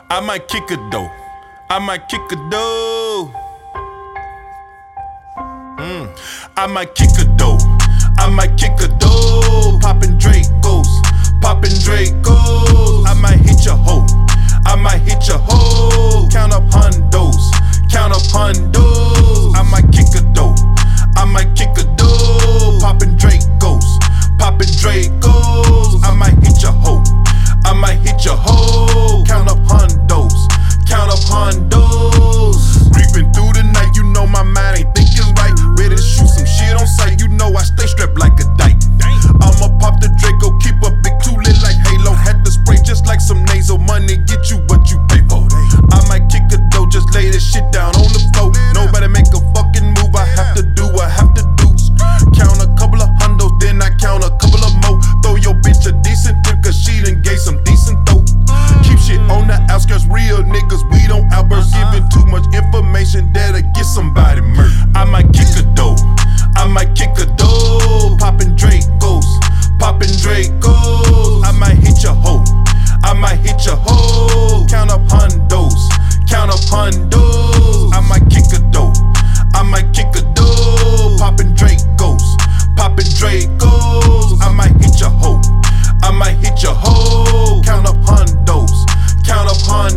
I might kick a dough. I might kick a dough. I might kick a dough. I might kick a dough. Poppin' Dracos. Poppin' Dracos. I might hit your hoe. I might hit your hoe. Count up hundos. Count up hundos. I might kick a dough. I might kick a dough. Poppin' Dracos. Poppin' Dracos. I might hit your hoe. I might hit your hoe. Count up hundos. Count up hundos. Creeping through the night, you know my mind ain't thinking right. Ready to shoot some shit on sight, you know I stay strapped like a dyke. I'ma pop the Draco, keep a big toolie like Halo. Had to spray just like some nasal money, get you what you pay for. I might kick a dough, just lay this shit down on the floor. Nobody make a fucking move, I have to do what I have to do. Count a couple of hundos, then I count a couple of more. Throw your bitch a decent tip, cause she done gave some decent dope. Keep shit on the outskirts, real niggas, we don't outburst. Giving too much information that'll get somebody murdered. I might kick a dough, I might kick a dough. Poppin' Dracos, poppin' Dracos. I might hit your hoe, I might hit your hoe. Count up hundos, count up hundos. I might kick a dough, I might kick a dough. Poppin' Dracos, poppin' Dracos. I might hit your hoe, I might hit your hoe. Count up hundos, count up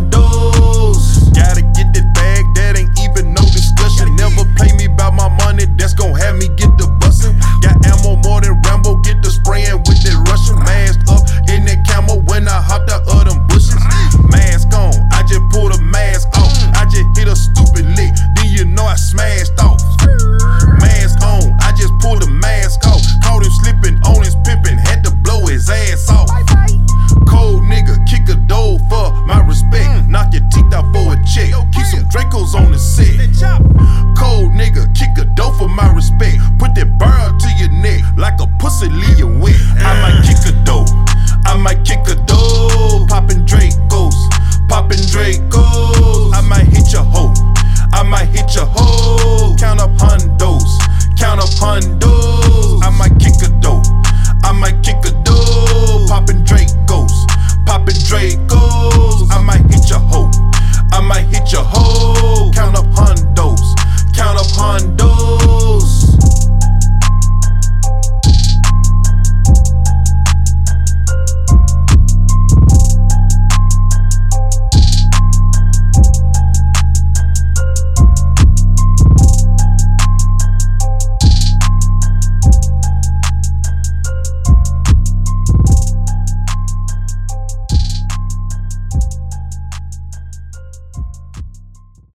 hundos. Gotta get that bag, that ain't even no discussion. Never play me about my money, that's gon' have me get the bussin'. Got ammo more than Rambo, get the sprayin' with that Russian. Mask up in that camo when I hopped out of them bushes. Mask on, I just pulled a mask off. I just hit a stupid lick, then you know I smashed off. Mask on, I just pulled a mask off. Caught him slipping on his pimpin', had to blow his ass off. Cold nigga, kick a dough for my respect. Knock your teeth out for a check. Keep some Dracos on the set. Cold nigga, kick a dough for my respect. Put that bird to your neck like a pussy, leave your